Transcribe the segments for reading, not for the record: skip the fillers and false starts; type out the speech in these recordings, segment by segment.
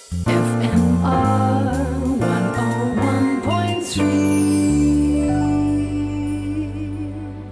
FMR 101.3.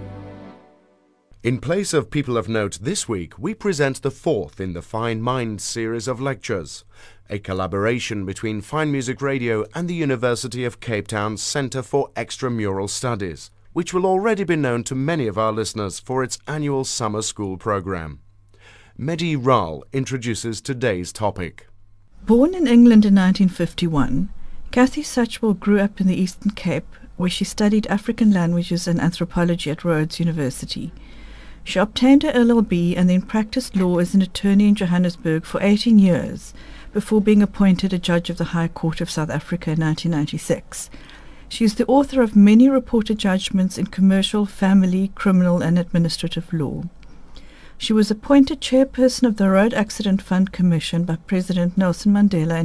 In place of People of Note this week, we present the fourth in the Fine Minds series of lectures, a collaboration between Fine Music Radio and the University of Cape Town's Centre for Extramural Studies, which will already be known to many of our listeners for its annual summer school program. Mehdi Ral introduces today's topic. Born in England in 1951, Kathy Satchwell grew up in the Eastern Cape, where she studied African languages and anthropology at Rhodes University. She obtained her LLB and then practiced law as an attorney in Johannesburg for 18 years, before being appointed a judge of the High Court of South Africa in 1996. She is the author of many reported judgments in commercial, family, criminal and administrative law. She was appointed chairperson of the Road Accident Fund Commission by President Nelson Mandela in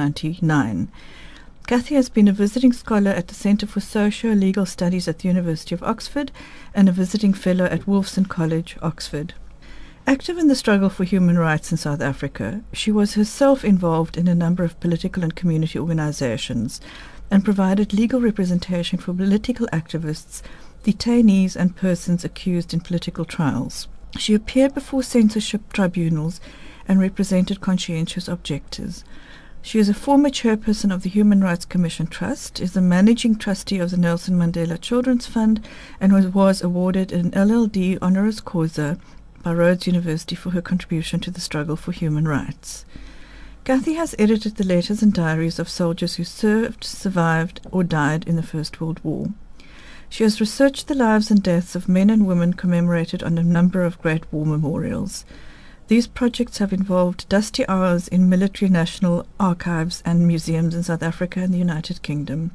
1999. Kathy has been a visiting scholar at the Centre for Socio-Legal Studies at the University of Oxford and a visiting fellow at Wolfson College, Oxford. Active in the struggle for human rights in South Africa, she was herself involved in a number of political and community organizations and provided legal representation for political activists, detainees and persons accused in political trials. She appeared before censorship tribunals and represented conscientious objectors. She is a former chairperson of the Human Rights Commission Trust, is the managing trustee of the Nelson Mandela Children's Fund, and was awarded an LLD honoris causa by Rhodes University for her contribution to the struggle for human rights. Kathy has edited the letters and diaries of soldiers who served, survived, or died in the First World War. She has researched the lives and deaths of men and women commemorated on a number of Great War memorials. These projects have involved dusty hours in military national archives and museums in South Africa and the United Kingdom.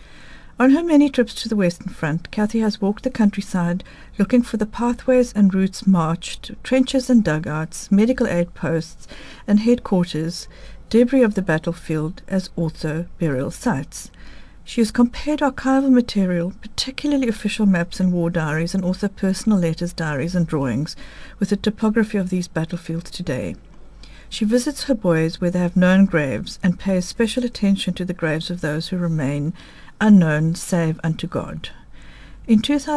On her many trips to the Western Front, Kathy has walked the countryside looking for the pathways and routes marched, trenches and dugouts, medical aid posts and headquarters, debris of the battlefield, as also burial sites. She has compared archival material, particularly official maps and war diaries, and also personal letters, diaries and drawings, with the topography of these battlefields today. She visits her boys where they have known graves and pays special attention to the graves of those who remain unknown save unto God. In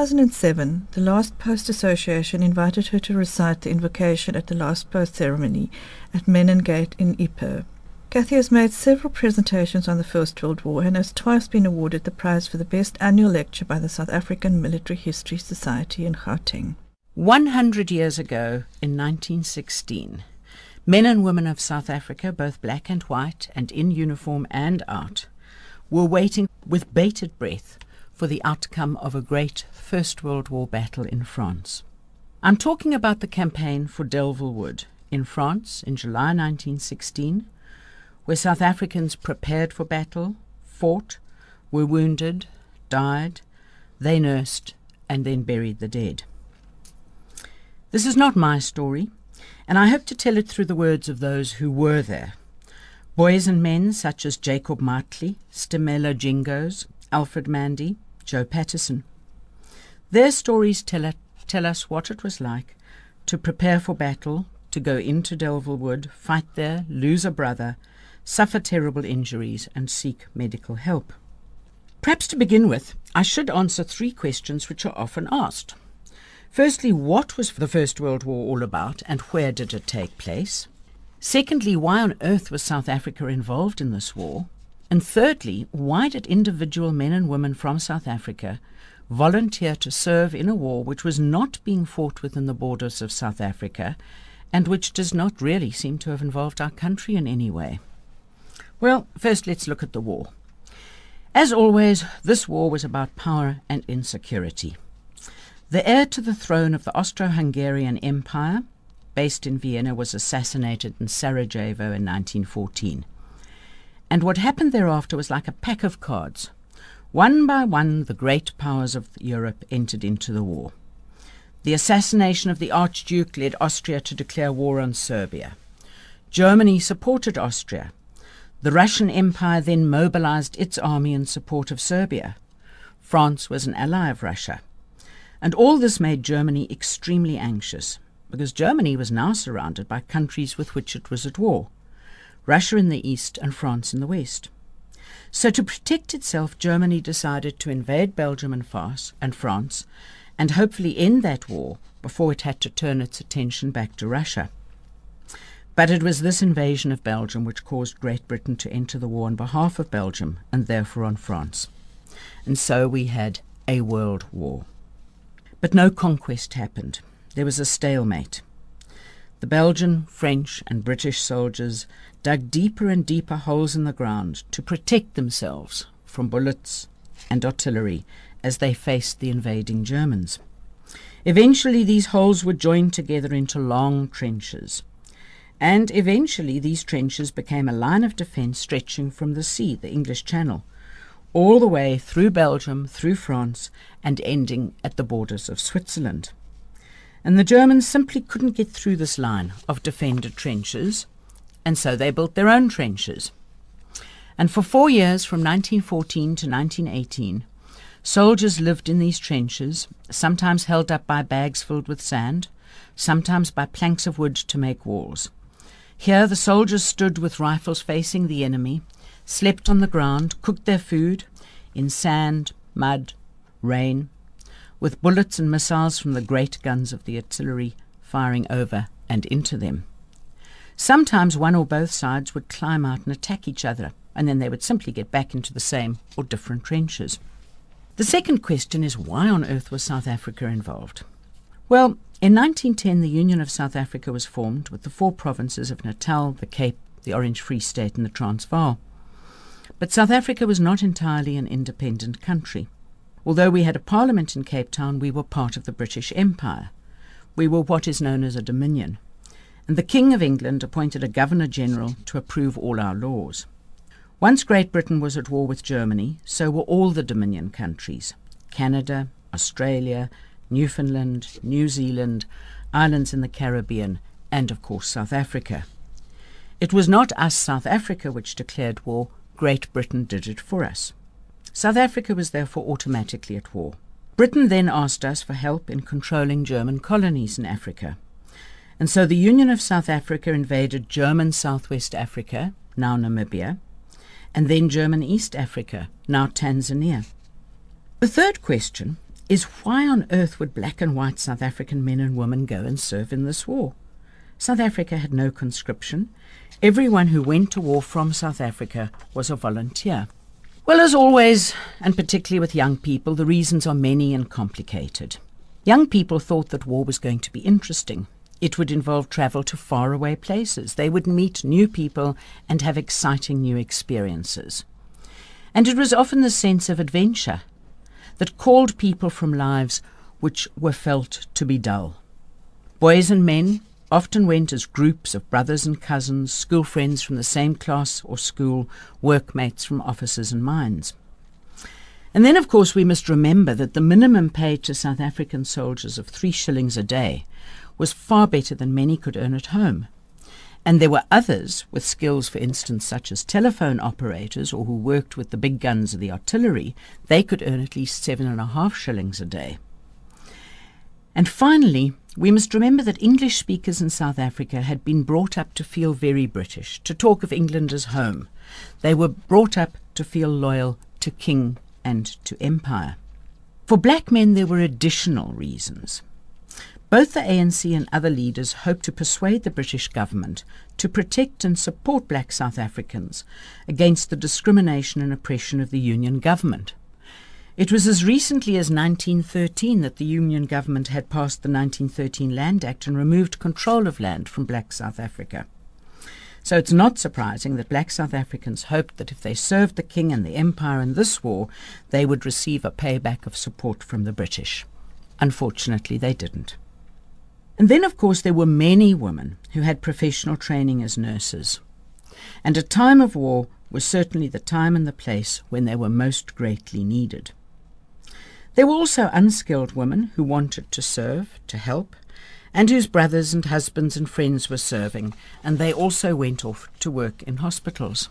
2007, the Last Post Association invited her to recite the invocation at the Last Post ceremony at Menengate in Ipo. Kathy has made several presentations on the First World War and has twice been awarded the prize for the best annual lecture by the South African Military History Society in Gauteng. 100 years ago, in 1916, men and women of South Africa, both black and white and in uniform and out, were waiting with bated breath for the outcome of a great First World War battle in France. I'm talking about the campaign for Delville Wood in France in July 1916, where South Africans prepared for battle, fought, were wounded, died, they nursed, and then buried the dead. This is not my story, and I hope to tell it through the words of those who were there. Boys and men such as Jacob Martley, Stimela Jingos, Alfred Mandy, Joe Patterson. Their stories tell us what it was like to prepare for battle, to go into Delville Wood, fight there, lose a brother, suffer terrible injuries and seek medical help. Perhaps to begin with, I should answer three questions which are often asked. Firstly, what was the First World War all about and where did it take place? Secondly, why on earth was South Africa involved in this war? And thirdly, why did individual men and women from South Africa volunteer to serve in a war which was not being fought within the borders of South Africa and which does not really seem to have involved our country in any way? Well, first let's look at the war. As always, this war was about power and insecurity. The heir to the throne of the Austro-Hungarian Empire, based in Vienna, was assassinated in Sarajevo in 1914. And what happened thereafter was like a pack of cards. One by one, the great powers of Europe entered into the war. The assassination of the Archduke led Austria to declare war on Serbia. Germany supported Austria. The Russian Empire then mobilized its army in support of Serbia. France was an ally of Russia. And all this made Germany extremely anxious, because Germany was now surrounded by countries with which it was at war. Russia in the east and France in the west. So to protect itself, Germany decided to invade Belgium and France, and hopefully end that war before it had to turn its attention back to Russia. But it was this invasion of Belgium which caused Great Britain to enter the war on behalf of Belgium and therefore on France. And so we had a world war. But no conquest happened. There was a stalemate. The Belgian, French and British soldiers dug deeper and deeper holes in the ground to protect themselves from bullets and artillery as they faced the invading Germans. Eventually these holes were joined together into long trenches. And eventually these trenches became a line of defence stretching from the sea, the English Channel, all the way through Belgium, through France, and ending at the borders of Switzerland. And the Germans simply couldn't get through this line of defended trenches, and so they built their own trenches. And for 4 years, from 1914 to 1918, soldiers lived in these trenches, sometimes held up by bags filled with sand, sometimes by planks of wood to make walls. Here the soldiers stood with rifles facing the enemy, slept on the ground, cooked their food in sand, mud, rain, with bullets and missiles from the great guns of the artillery firing over and into them. Sometimes one or both sides would climb out and attack each other, and then they would simply get back into the same or different trenches. The second question is, why on earth was South Africa involved? Well, in 1910 the Union of South Africa was formed with the 4 provinces of Natal, the Cape, the Orange Free State and the Transvaal. But South Africa was not entirely an independent country. Although we had a parliament in Cape Town, we were part of the British Empire. We were what is known as a dominion. And the King of England appointed a Governor-General to approve all our laws. Once Great Britain was at war with Germany, so were all the Dominion countries: Canada, Australia, Newfoundland, New Zealand, islands in the Caribbean, and of course South Africa. It was not us, South Africa, which declared war. Great Britain did it for us. South Africa was therefore automatically at war. Britain then asked us for help in controlling German colonies in Africa. And so the Union of South Africa invaded German Southwest Africa, now Namibia, and then German East Africa, now Tanzania. The third question is, why on earth would black and white South African men and women go and serve in this war? South Africa had no conscription. Everyone who went to war from South Africa was a volunteer. Well, as always, and particularly with young people, the reasons are many and complicated. Young people thought that war was going to be interesting. It would involve travel to faraway places. They would meet new people and have exciting new experiences. And it was often the sense of adventure that called people from lives which were felt to be dull. Boys and men often went as groups of brothers and cousins, school friends from the same class or school, workmates from offices and mines. And then, of course, we must remember that the minimum pay to South African soldiers of 3 shillings a day was far better than many could earn at home. And there were others with skills, for instance, such as telephone operators or who worked with the big guns of the artillery. They could earn at least 7.5 shillings a day. And finally, we must remember that English speakers in South Africa had been brought up to feel very British, to talk of England as home. They were brought up to feel loyal to king and to empire. For black men, there were additional reasons. Both the ANC and other leaders hoped to persuade the British government to protect and support black South Africans against the discrimination and oppression of the Union government. It was as recently as 1913 that the Union government had passed the 1913 Land Act and removed control of land from black South Africa. So it's not surprising that black South Africans hoped that if they served the king and the empire in this war, they would receive a payback of support from the British. Unfortunately, they didn't. And then, of course, there were many women who had professional training as nurses. And a time of war was certainly the time and the place when they were most greatly needed. There were also unskilled women who wanted to serve, to help, and whose brothers and husbands and friends were serving, and they also went off to work in hospitals.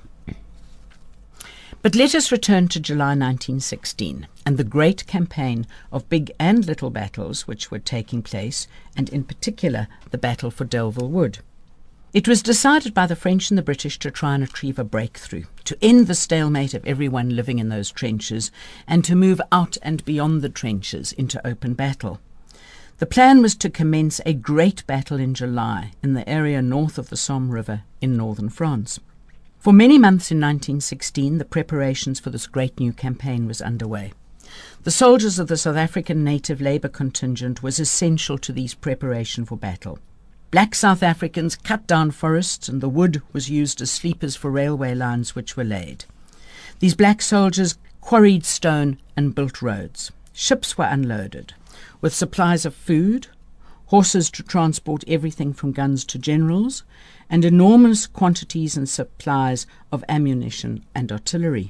But let us return to July 1916 and the great campaign of big and little battles which were taking place, and in particular the Battle for Delville Wood. It was decided by the French and the British to try and achieve a breakthrough, to end the stalemate of everyone living in those trenches, and to move out and beyond the trenches into open battle. The plan was to commence a great battle in July in the area north of the Somme River in northern France. For many months in 1916, the preparations for this great new campaign was underway. The soldiers of the South African Native Labour Contingent was essential to these preparations for battle. Black South Africans cut down forests, and the wood was used as sleepers for railway lines which were laid. These black soldiers quarried stone and built roads. Ships were unloaded, with supplies of food, horses to transport everything from guns to generals, and enormous quantities and supplies of ammunition and artillery.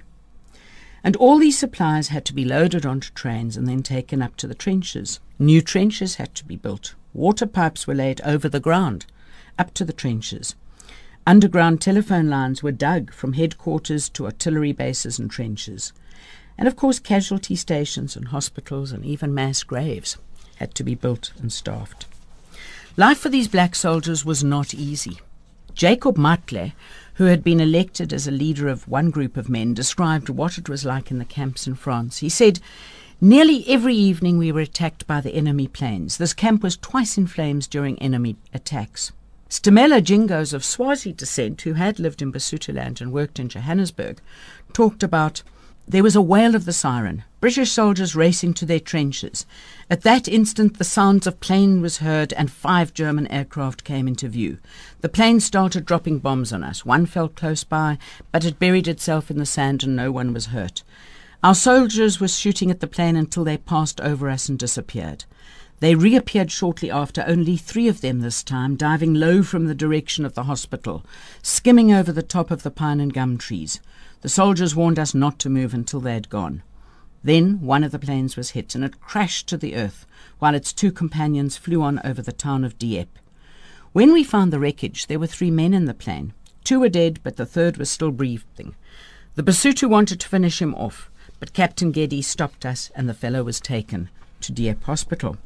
And all these supplies had to be loaded onto trains and then taken up to the trenches. New trenches had to be built. Water pipes were laid over the ground, up to the trenches. Underground telephone lines were dug from headquarters to artillery bases and trenches. And of course casualty stations and hospitals and even mass graves had to be built and staffed. Life for these black soldiers was not easy. Jacob Matle, who had been elected as a leader of one group of men, described what it was like in the camps in France. He said, "Nearly every evening we were attacked by the enemy planes. This camp was twice in flames during enemy attacks." Stamela Jingos of Swazi descent, who had lived in Basutoland and worked in Johannesburg, talked about, "There was a wail of the siren, British soldiers racing to their trenches. At that instant the sounds of plane was heard and 5 German aircraft came into view. The plane started dropping bombs on us. One fell close by, but it buried itself in the sand and no one was hurt. Our soldiers were shooting at the plane until they passed over us and disappeared. They reappeared shortly after, only 3 of them this time, diving low from the direction of the hospital, skimming over the top of the pine and gum trees. The soldiers warned us not to move until they had gone. Then one of the planes was hit and it crashed to the earth, while its 2 companions flew on over the town of Dieppe. When we found the wreckage, there were 3 men in the plane. 2 were dead, but the 3rd was still breathing. The Basotho wanted to finish him off, but Captain Geddy stopped us and the fellow was taken to Dieppe Hospital."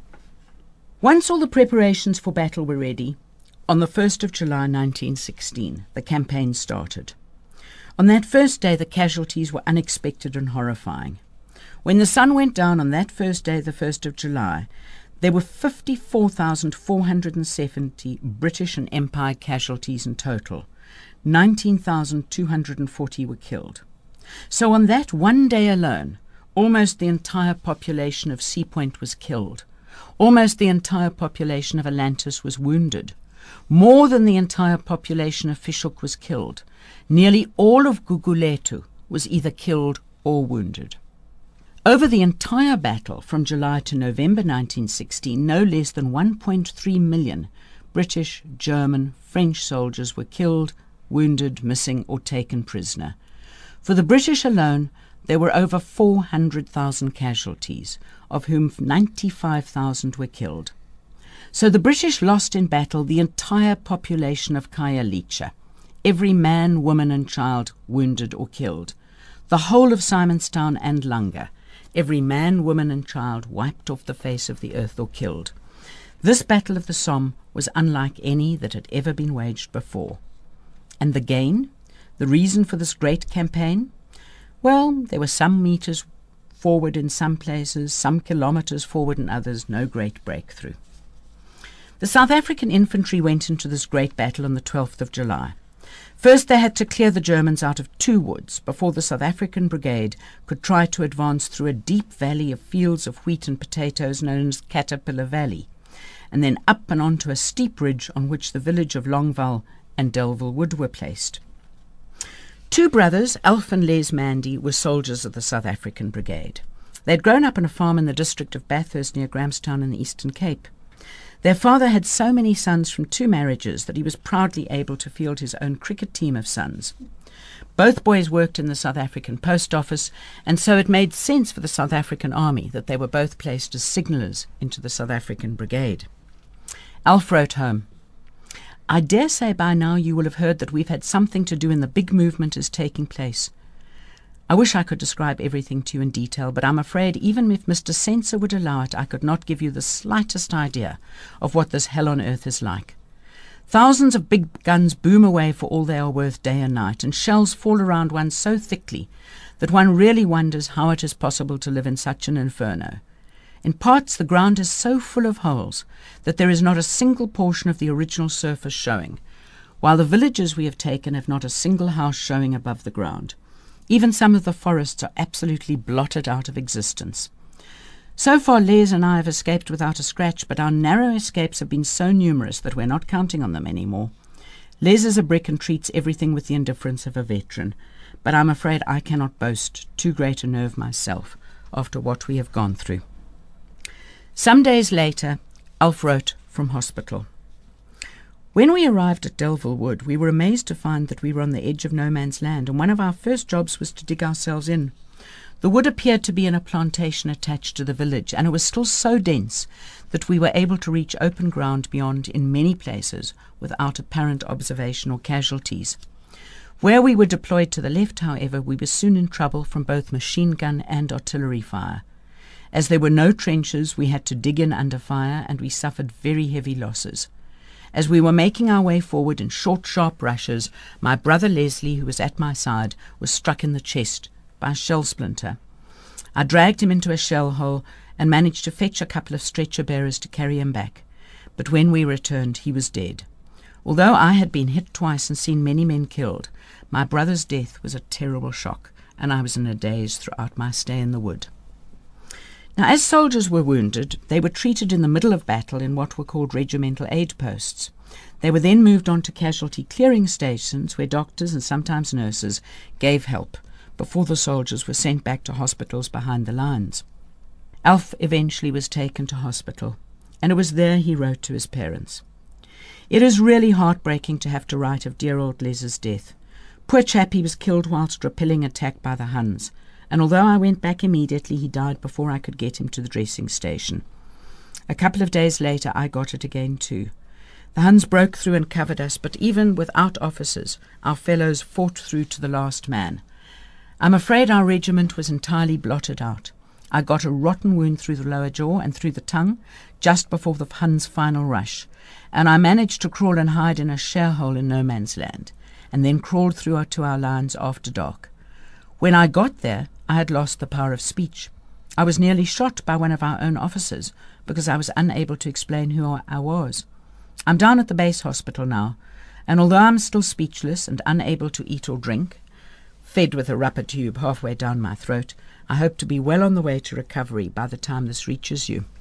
Once all the preparations for battle were ready, on the 1st of July 1916, the campaign started. On that first day, the casualties were unexpected and horrifying. When the sun went down on that first day, the 1st of July, there were 54,470 British and Empire casualties in total. 19,240 were killed. So on that one day alone, almost the entire population of Sea Point was killed. Almost the entire population of Atlantis was wounded. More than the entire population of Fish Hoek was killed. Nearly all of Gugulethu was either killed or wounded. Over the entire battle from July to November 1916, no less than 1.3 million British, German, French soldiers were killed, wounded, missing or taken prisoner. For the British alone, there were over 400,000 casualties, of whom 95,000 were killed. So the British lost in battle the entire population of Khayelitsha, every man, woman and child wounded or killed. The whole of Simonstown and Langa, every man, woman and child wiped off the face of the earth or killed. This Battle of the Somme was unlike any that had ever been waged before. And the gain? The reason for this great campaign? Well, there were some meters forward in some places, some kilometers forward in others, no great breakthrough. The South African infantry went into this great battle on the 12th of July. First they had to clear the Germans out of 2 woods before the South African brigade could try to advance through a deep valley of fields of wheat and potatoes known as Caterpillar Valley, and then up and onto a steep ridge on which the village of Longval and Delville Wood were placed. 2 brothers, Alf and Les Mandy, were soldiers of the South African Brigade. They had grown up on a farm in the district of Bathurst near Grahamstown in the Eastern Cape. Their father had so many sons from 2 marriages that he was proudly able to field his own cricket team of sons. Both boys worked in the South African Post Office, and so it made sense for the South African Army that they were both placed as signallers into the South African Brigade. Alf wrote home, "I dare say by now you will have heard that we've had something to do in the big movement is taking place. I wish I could describe everything to you in detail, but I'm afraid even if Mr. Censor would allow it, I could not give you the slightest idea of what this hell on earth is like. Thousands of big guns boom away for all they are worth day and night, and shells fall around one so thickly that one really wonders how it is possible to live in such an inferno. In parts, the ground is so full of holes that there is not a single portion of the original surface showing, while the villages we have taken have not a single house showing above the ground. Even some of the forests are absolutely blotted out of existence. So far, Les and I have escaped without a scratch, but our narrow escapes have been so numerous that we're not counting on them anymore. Les is a brick and treats everything with the indifference of a veteran, but I'm afraid I cannot boast too great a nerve myself after what we have gone through. Some days later, Alf wrote from hospital. When we arrived at Delville Wood, we were amazed to find that we were on the edge of no man's land, and one of our first jobs was to dig ourselves in. The wood appeared to be in a plantation attached to the village, and it was still so dense that we were able to reach open ground beyond in many places without apparent observation or casualties. Where we were deployed to the left, however, we were soon in trouble from both machine gun and artillery fire. As there were no trenches, we had to dig in under fire, and we suffered very heavy losses. As we were making our way forward in short, sharp rushes, my brother Leslie, who was at my side, was struck in the chest by a shell splinter. I dragged him into a shell hole and managed to fetch a couple of stretcher bearers to carry him back. But when we returned, he was dead. Although I had been hit twice and seen many men killed, my brother's death was a terrible shock, and I was in a daze throughout my stay in the wood. Now, as soldiers were wounded, they were treated in the middle of battle in what were called regimental aid posts. They were then moved on to casualty clearing stations where doctors and sometimes nurses gave help before the soldiers were sent back to hospitals behind the lines. Alf eventually was taken to hospital, and it was there he wrote to his parents. It is really heartbreaking to have to write of dear old Les's death. Poor chap, he was killed whilst repelling attack by the Huns, and although I went back immediately, he died before I could get him to the dressing station. A couple of days later, I got it again too. The Huns broke through and covered us, but even without officers, our fellows fought through to the last man. I'm afraid our regiment was entirely blotted out. I got a rotten wound through the lower jaw and through the tongue just before the Huns' final rush, and I managed to crawl and hide in a share hole in no man's land, and then crawled through to our lines after dark. When I got there, I had lost the power of speech. I was nearly shot by one of our own officers because I was unable to explain who I was. I'm down at the base hospital now, and although I'm still speechless and unable to eat or drink, fed with a rubber tube halfway down my throat, I hope to be well on the way to recovery by the time this reaches you.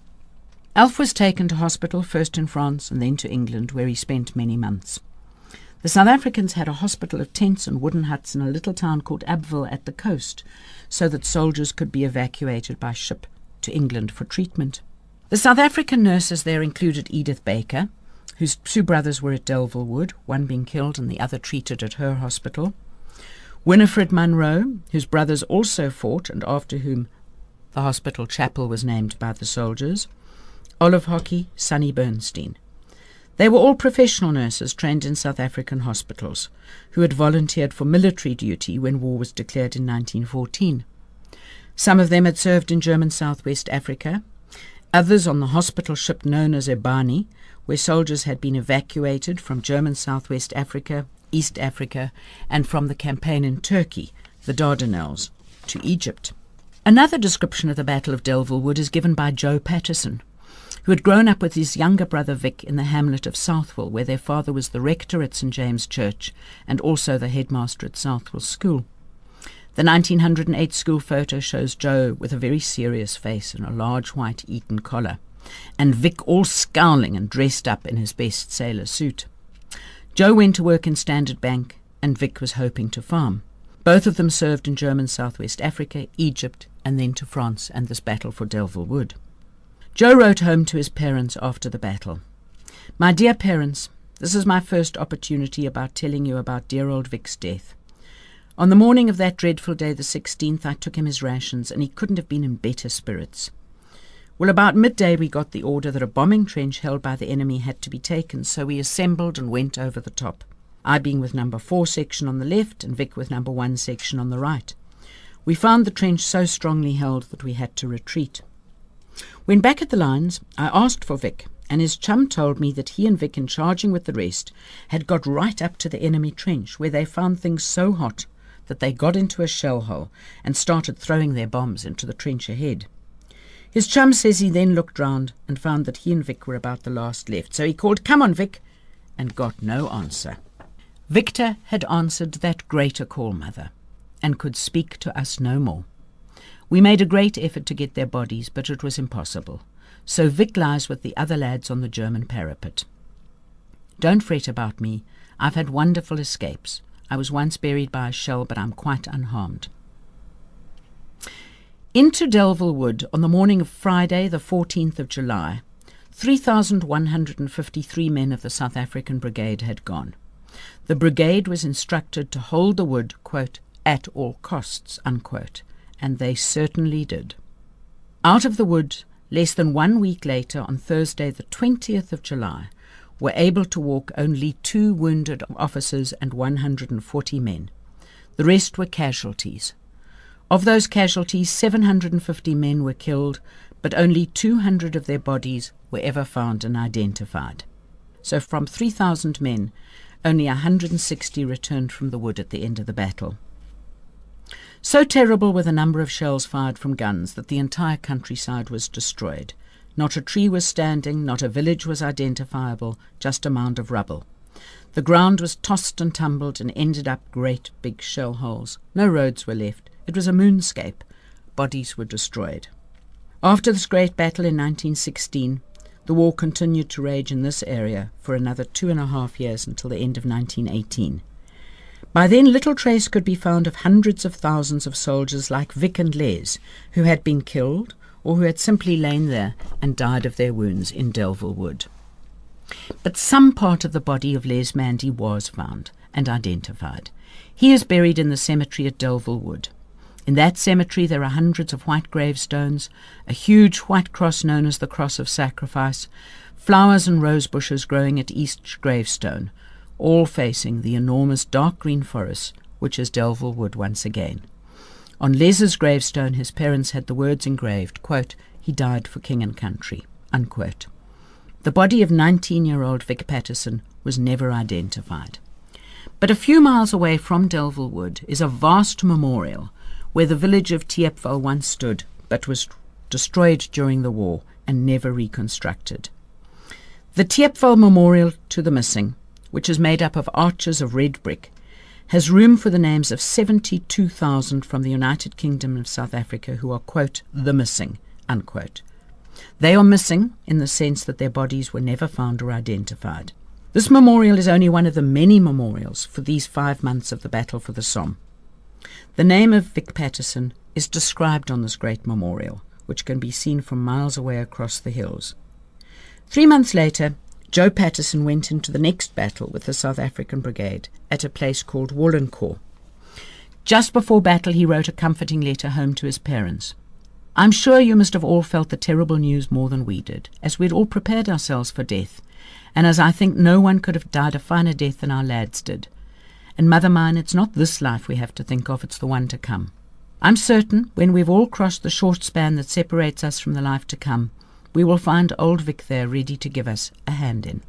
Alf was taken to hospital first in France and then to England, where he spent many months. The South Africans had a hospital of tents and wooden huts in a little town called Abbeville at the coast, so that soldiers could be evacuated by ship to England for treatment. The South African nurses there included Edith Baker, whose two brothers were at Delville Wood, one being killed and the other treated at her hospital; Winifred Munro, whose brothers also fought and after whom the hospital chapel was named by the soldiers; Olive Hockey, Sonny Bernstein. They were all professional nurses trained in South African hospitals, who had volunteered for military duty when war was declared in 1914. Some of them had served in German Southwest Africa, others on the hospital ship known as Ebani, where soldiers had been evacuated from German Southwest Africa, East Africa, and from the campaign in Turkey, the Dardanelles, to Egypt. Another description of the Battle of Delville Wood is given by Joe Patterson, who had grown up with his younger brother Vic in the hamlet of Southwell, where their father was the rector at St. James Church and also the headmaster at Southwell School. The 1908 school photo shows Joe with a very serious face and a large white Eton collar, and Vic all scowling and dressed up in his best sailor suit. Joe went to work in Standard Bank, and Vic was hoping to farm. Both of them served in German Southwest Africa, Egypt, and then to France and this battle for Delville Wood. Joe wrote home to his parents after the battle. "My dear parents, this is my first opportunity about telling you about dear old Vic's death. On the morning of that dreadful day, the 16th, I took him his rations, and he couldn't have been in better spirits. Well, about midday we got the order that a bombing trench held by the enemy had to be taken, so we assembled and went over the top, I being with number 4 section on the left and Vic with number 1 section on the right. We found the trench so strongly held that we had to retreat. When back at the lines, I asked for Vic, and his chum told me that he and Vic, in charging with the rest, had got right up to the enemy trench, where they found things so hot that they got into a shell hole and started throwing their bombs into the trench ahead. His chum says he then looked round and found that he and Vic were about the last left, so he called, "Come on, Vic," and got no answer. Victor had answered that greater call, Mother, and could speak to us no more. We made a great effort to get their bodies, but it was impossible. So Vic lies with the other lads on the German parapet. Don't fret about me. I've had wonderful escapes. I was once buried by a shell, but I'm quite unharmed. Into Delville Wood on the morning of Friday, the 14th of July, 3,153 men of the South African Brigade had gone. The brigade was instructed to hold the wood, quote, "at all costs," unquote, and they certainly did. Out of the wood, less than 1 week later, on Thursday, the 20th of July, were able to walk only 2 wounded officers and 140 men. The rest were casualties. Of those casualties, 750 men were killed, but only 200 of their bodies were ever found and identified. So from 3,000 men, only 160 returned from the wood at the end of the battle. So terrible were the number of shells fired from guns that the entire countryside was destroyed. Not a tree was standing, not a village was identifiable, just a mound of rubble. The ground was tossed and tumbled and ended up great big shell holes. No roads were left. It was a moonscape. Bodies were destroyed. After this great battle in 1916, the war continued to rage in this area for another 2.5 years until the end of 1918. By then little trace could be found of hundreds of thousands of soldiers like Vic and Les, who had been killed or who had simply lain there and died of their wounds in Delville Wood. But some part of the body of Les Mandy was found and identified. He is buried in the cemetery at Delville Wood. In that cemetery there are hundreds of white gravestones, a huge white cross known as the Cross of Sacrifice, flowers and rose bushes growing at each gravestone, all facing the enormous dark green forest which is Delville Wood once again. On Les's gravestone his parents had the words engraved, quote, "He died for king and country," unquote. The body of 19-year-old Vic Patterson was never identified. But a few miles away from Delville Wood is a vast memorial where the village of Tiepval once stood, but was destroyed during the war and never reconstructed. The Tiepval Memorial to the Missing, which is made up of arches of red brick, has room for the names of 72,000 from the United Kingdom of South Africa who are, quote, "the missing," unquote. They are missing in the sense that their bodies were never found or identified. This memorial is only one of the many memorials for these 5 months of the battle for the Somme. The name of Vic Patterson is described on this great memorial, which can be seen from miles away across the hills. 3 months later, Joe Patterson went into the next battle with the South African Brigade at a place called Wallencourt. Just before battle, he wrote a comforting letter home to his parents. "I'm sure you must have all felt the terrible news more than we did, as we'd all prepared ourselves for death, and as I think no one could have died a finer death than our lads did. And mother mine, it's not this life we have to think of, it's the one to come. I'm certain when we've all crossed the short span that separates us from the life to come, we will find old Vic there ready to give us a hand in.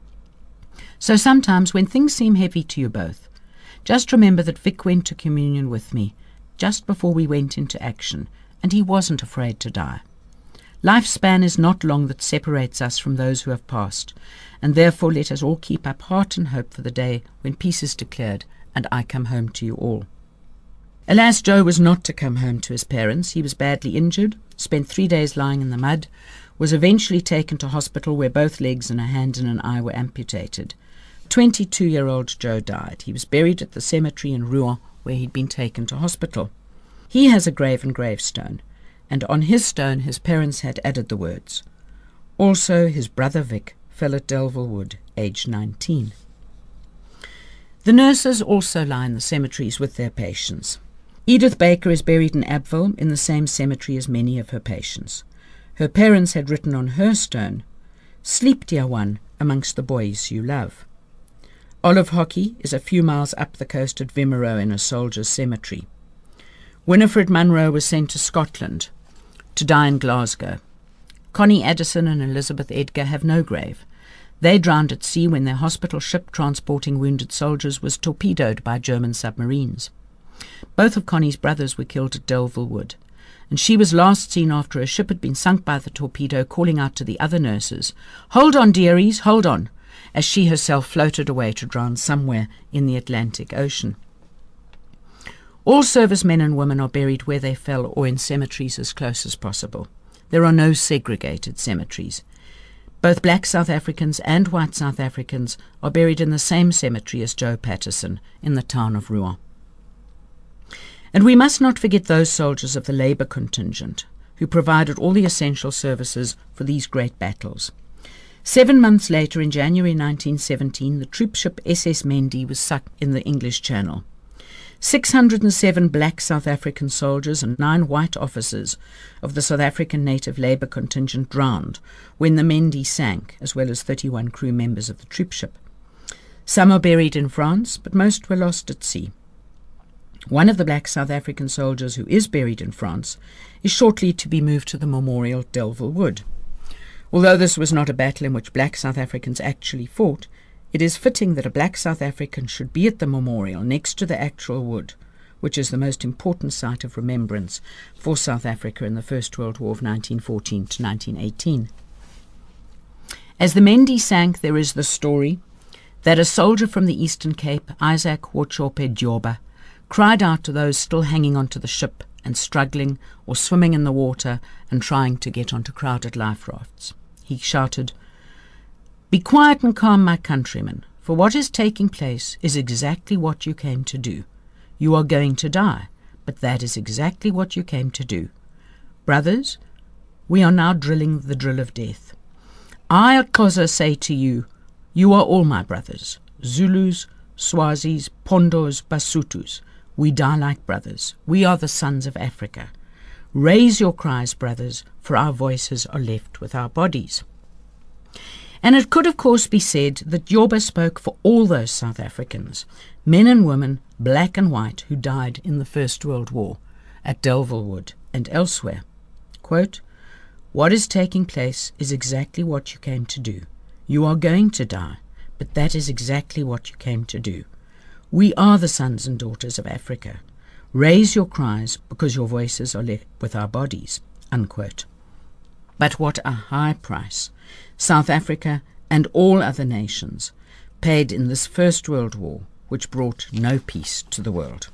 So sometimes when things seem heavy to you both, just remember that Vic went to communion with me just before we went into action, and he wasn't afraid to die. Life's span is not long that separates us from those who have passed, and therefore let us all keep up heart and hope for the day when peace is declared and I come home to you all." Alas, Joe was not to come home to his parents. He was badly injured, spent 3 days lying in the mud, was eventually taken to hospital where both legs and a hand and an eye were amputated. 22-year-old Joe died. He was buried at the cemetery in Rouen where he'd been taken to hospital. He has a grave and gravestone, and on his stone his parents had added the words, "Also his brother Vic fell at Delville Wood, aged 19. The nurses also lie in the cemeteries with their patients. Edith Baker is buried in Abbeville in the same cemetery as many of her patients. Her parents had written on her stone, "Sleep, dear one, amongst the boys you love." Olive Hockey is a few miles up the coast at Wimereux in a soldier's cemetery. Winifred Munro was sent to Scotland to die in Glasgow. Connie Addison and Elizabeth Edgar have no grave. They drowned at sea when their hospital ship transporting wounded soldiers was torpedoed by German submarines. Both of Connie's brothers were killed at Delville Wood, and she was last seen after a ship had been sunk by the torpedo, calling out to the other nurses, "Hold on, dearies, hold on," as she herself floated away to drown somewhere in the Atlantic Ocean. All servicemen and women are buried where they fell or in cemeteries as close as possible. There are no segregated cemeteries. Both black South Africans and white South Africans are buried in the same cemetery as Joe Patterson in the town of Rouen. And we must not forget those soldiers of the labour contingent who provided all the essential services for these great battles. 7 months later, in January 1917, the troop ship SS Mendi was sunk in the English Channel. 607 black South African soldiers and 9 white officers of the South African native labour contingent drowned when the Mendi sank, as well as 31 crew members of the troop ship. Some are buried in France, but most were lost at sea. One of the black South African soldiers who is buried in France is shortly to be moved to the memorial at Delville Wood. Although this was not a battle in which black South Africans actually fought, it is fitting that a black South African should be at the memorial next to the actual wood, which is the most important site of remembrance for South Africa in the First World War of 1914 to 1918. As the Mendi sank, there is the story that a soldier from the Eastern Cape, Isaac Wochope Dioba, cried out to those still hanging onto the ship and struggling or swimming in the water and trying to get onto crowded life rafts. He shouted, "Be quiet and calm, my countrymen, for what is taking place is exactly what you came to do. You are going to die, but that is exactly what you came to do. Brothers, we are now drilling the drill of death. I, Xhosa, say to you, you are all my brothers, Zulus, Swazis, Pondos, Basutus. We die like brothers. We are the sons of Africa. Raise your cries, brothers, for our voices are left with our bodies." And it could, of course, be said that Dioba spoke for all those South Africans, men and women, black and white, who died in the First World War at Delville Wood and elsewhere. Quote, "What is taking place is exactly what you came to do. You are going to die, but that is exactly what you came to do. We are the sons and daughters of Africa. Raise your cries because your voices are left with our bodies." Unquote. But what a high price South Africa and all other nations paid in this First World War, which brought no peace to the world.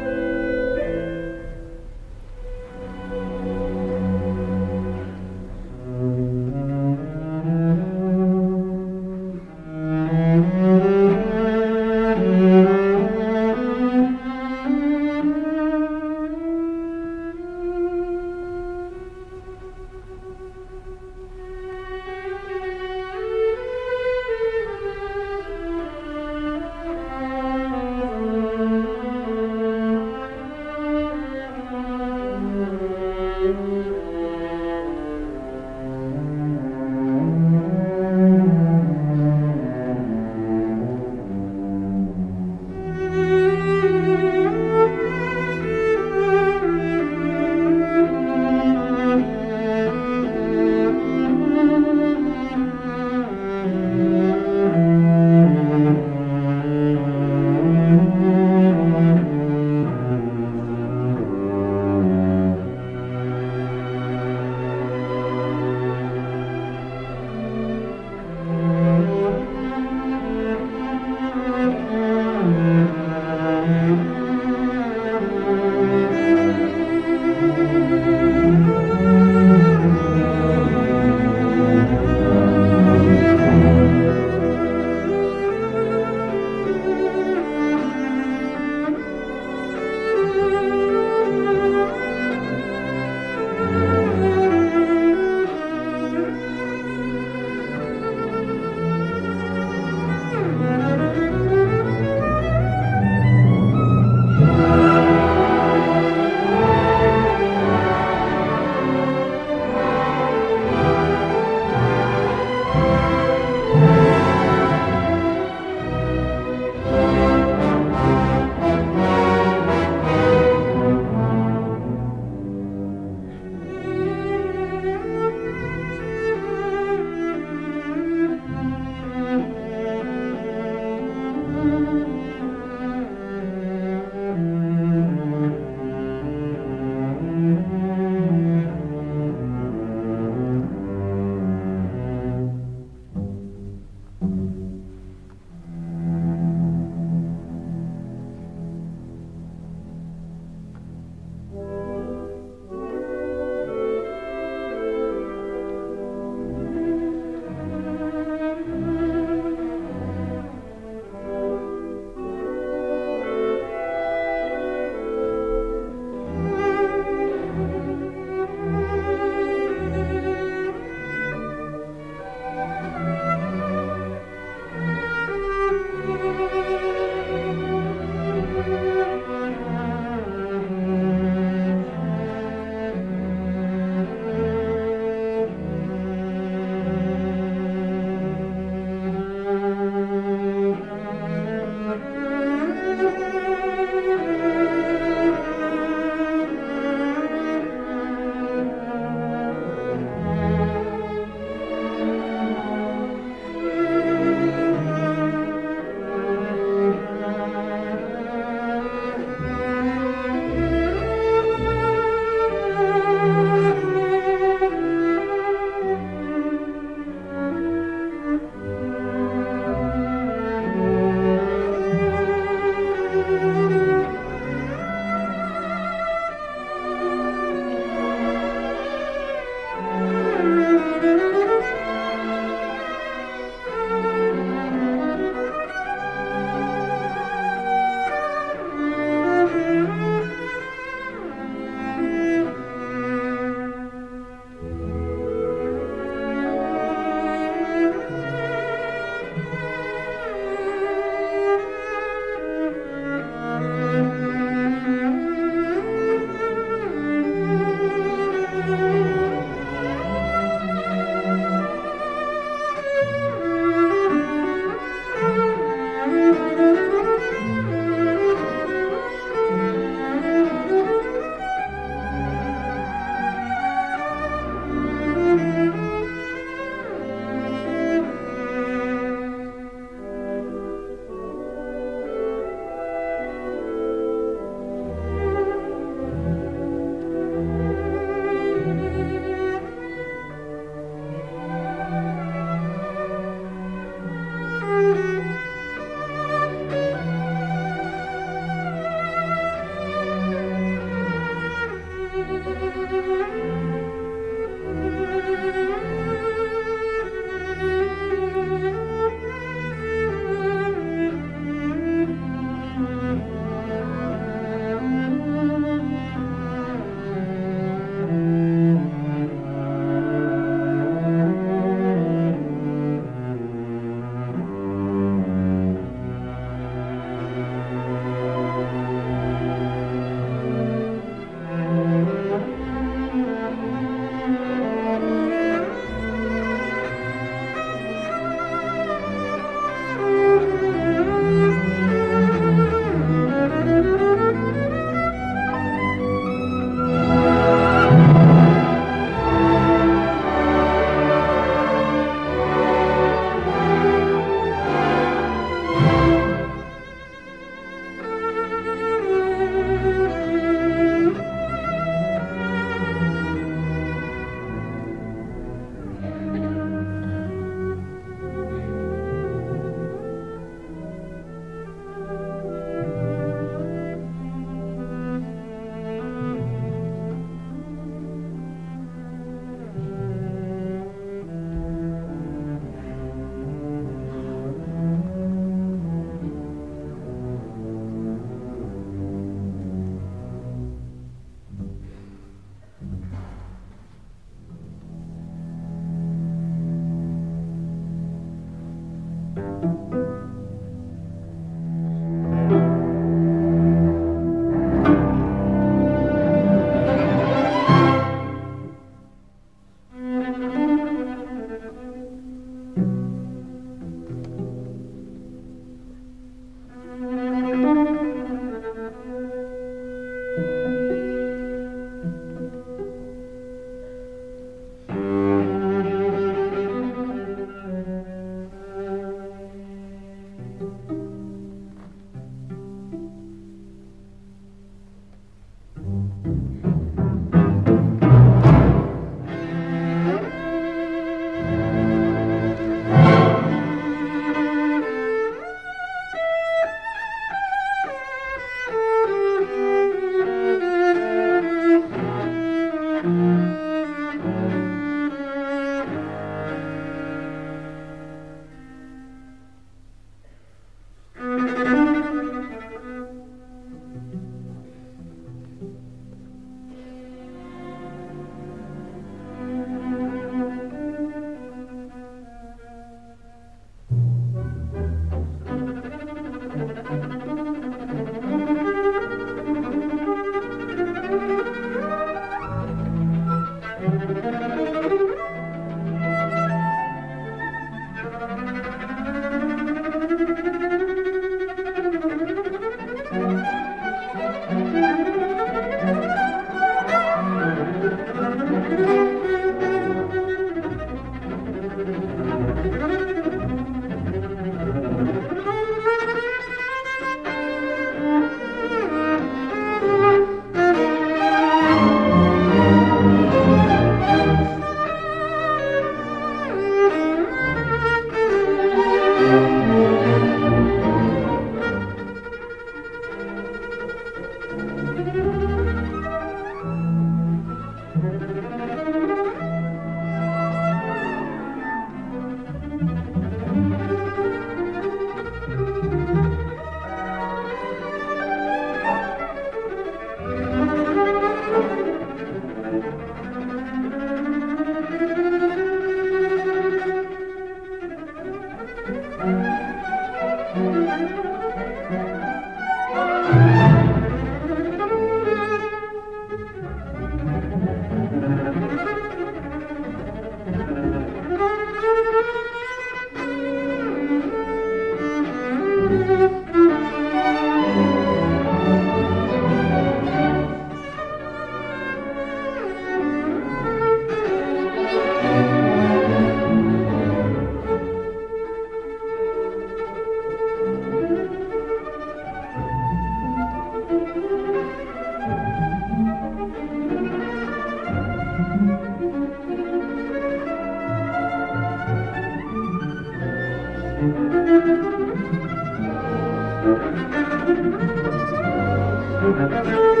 Thank you.